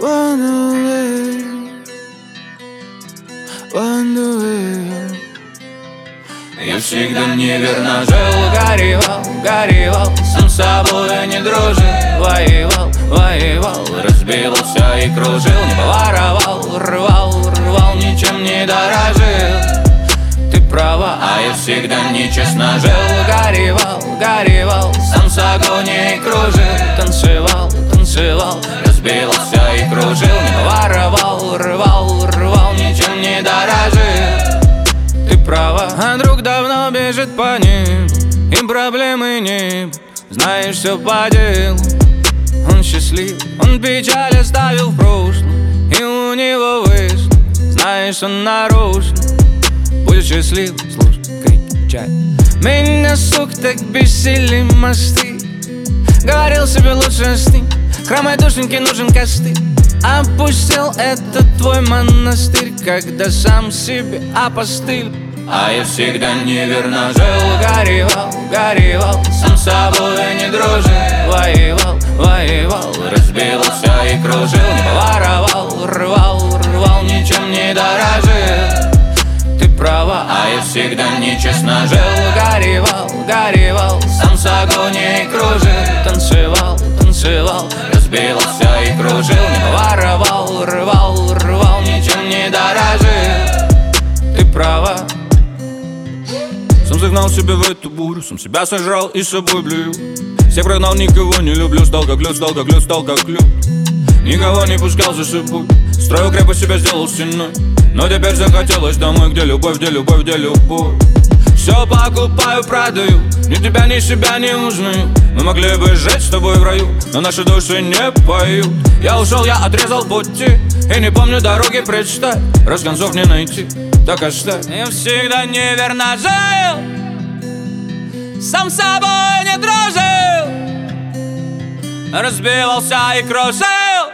Я всегда неверно жил, горевал, сам с собой не дружил. Воевал, разбился и кружил. Не воровал, рвал, ничем не дорожил. Ты права, а я всегда нечестно жил. Горевал, сам с огоней кружил. Танцевал, разбился и кружил. Не воровал, рвал, ничем не дорожил. Ты права, а друг давно бежит по ним, им проблемы нет, знаешь, все по делу. Он счастлив, он печаль оставил в прошлом, и у него вышло, знаешь, он нарушил. Будет счастлив, слушай, кричать. Меня, сук, так бесили мосты. Говорил себе лучше с ним, хромой душеньке нужен костыль. Опустил этот твой монастырь, когда сам себе опостыль. А я всегда неверно жил, горевал, сам с собой не дружил. Воевал, разбился и кружил. Не воровал, рвал, ничем не дорожил. Ты права, а я всегда нечестно жил. Горевал, сам с огоней кружил. Танцевал, разбился и кружил. Не воровал, рвал, ничем не дорожил. Ты права. Сам загнал себя в эту бурю, сам себя сожрал и с собой блюю. Всех прогнал, никого не люблю, стал как лед, стал как лед. Никого не пускал за собой, строил крепость, себя сделал стеной. Но теперь захотелось домой, где любовь, где любовь, где любовь. Все покупаю, продаю, ни тебя, ни себя не узнаю. Мы могли бы жить с тобой в раю, но наши души не поют. Я ушел, я отрезал пути, и не помню дороги, представь. Раз концов не найти, так оставь. Я всегда неверно жил, сам с собой не дружил. Разбивался и кружил.